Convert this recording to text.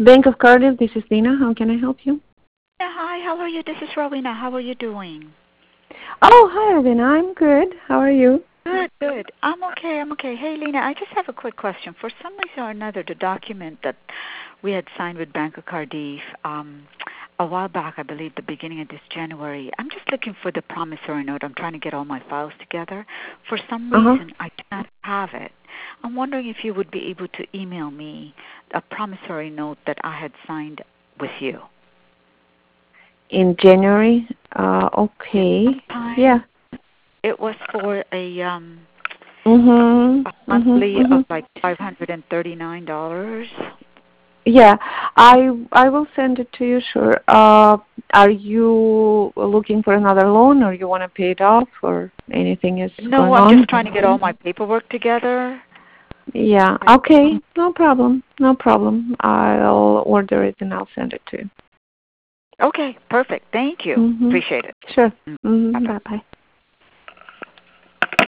Bank of Cardiff, this is Dina. How can I help you? Yeah, hi, how are you? This is Rowena. How are you doing? Oh, hi, Dina. I'm good. How are you? Good, good. I'm okay. Hey, Lena, I just have a quick question. For some reason or another, the document that we had signed with Bank of Cardiff a while back, I believe the beginning of this January, I'm just looking for the promissory note. I'm trying to get all my files together. For some Uh-huh. reason, I cannot have it. I'm wondering if you would be able to email me a promissory note that I had signed with you. In January? Yes, Okay. Yeah. sometime it was for Mm-hmm. a Mm-hmm. monthly Mm-hmm. of like $539. Yeah. I will send it to you, sure. Are you looking for another loan, or you want to pay it off, or anything is No, going I'm on? just trying to get all my paperwork together. Yeah. Okay. No problem. No problem. I'll order it and I'll send it to you. Okay, perfect. Thank you. Mm-hmm. Appreciate it. Sure. Mm, Mm-hmm. bye-bye. Bye-bye.